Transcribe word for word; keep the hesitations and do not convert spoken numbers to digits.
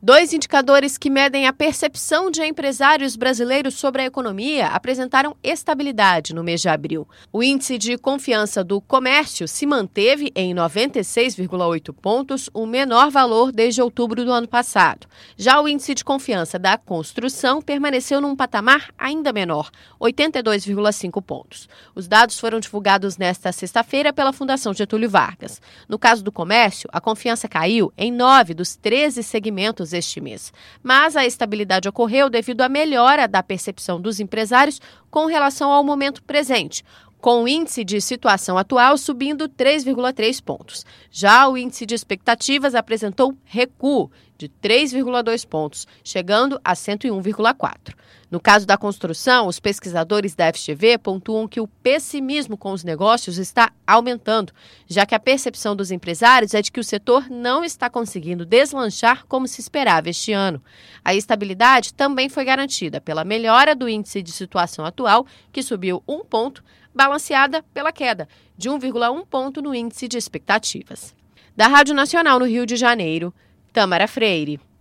Dois indicadores que medem a percepção de empresários brasileiros sobre a economia apresentaram estabilidade no mês de abril. O índice de confiança do comércio se manteve em noventa e seis vírgula oito pontos, o menor valor desde outubro do ano passado. Já o índice de confiança da construção permaneceu num patamar ainda menor, oitenta e dois vírgula cinco pontos. Os dados foram divulgados nesta sexta-feira pela Fundação Getúlio Vargas. No caso do comércio, a confiança caiu em nove dos treze segmentos este mês. Mas a estabilidade ocorreu devido à melhora da percepção dos empresários com relação ao momento presente, com o índice de situação atual subindo três vírgula três pontos. Já o índice de expectativas apresentou recuo de três vírgula dois pontos, chegando a cento e um vírgula quatro. No caso da construção, os pesquisadores da F G V pontuam que o pessimismo com os negócios está aumentando, já que a percepção dos empresários é de que o setor não está conseguindo deslanchar como se esperava este ano. A estabilidade também foi garantida pela melhora do índice de situação atual, que subiu um ponto, balanceada pela queda de um vírgula um ponto no índice de expectativas. Da Rádio Nacional no Rio de Janeiro, Tâmara Freire.